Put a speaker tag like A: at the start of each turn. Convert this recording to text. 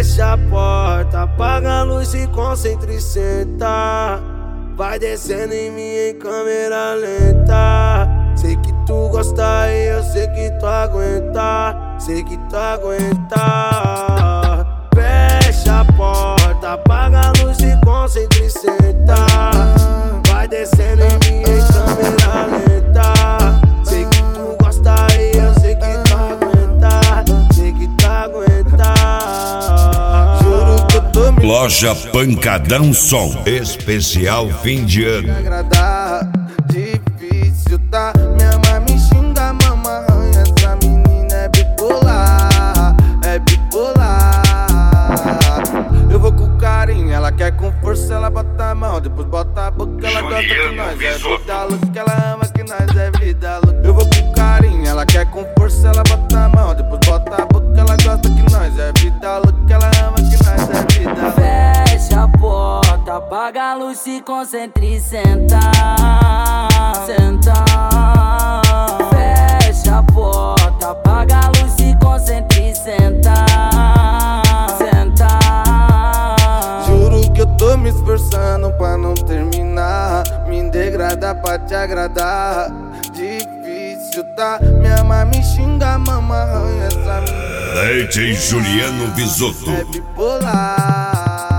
A: Fecha a porta, apaga a luz e concentra e senta. Vai descendo em mim em câmera lenta. Sei que tu gosta e eu sei que tu aguenta. Sei que tu aguenta. Fecha a porta, apaga a luz e concentra e senta. Vai descendo em mim em câmera lenta. Sei que tu gosta e eu sei que tu aguenta. Sei que tu aguenta. Juro que eu tô me
B: Loja Pancadão Som, especial fim de ano.
A: agradar, difícil tá. Minha mãe me xinga, mama arranha. Essa menina é bipolar, é bipolar. Eu vou com carinho, ela quer com força, ela bota a mão, depois bota a boca, ela gosta que nós é vida louca, que ela ama que nós é vida louca. Eu vou com carinho, ela quer com força, ela bota a mão, depois bota a boca, ela gosta que nós é vida louca, que ela ama que nós é vida louca.
C: Fecha a porta, apaga a luz, se concentre e senta. Senta. Fecha a porta, apaga a luz, se concentre e senta. Senta.
A: Juro que eu tô me esforçando pra não terminar. Me degradar pra te agradar. Difícil tá. Minha mãe me xinga, mama arranha. Essa menina
B: DJ Juliano Bisotto.
A: é bipolar.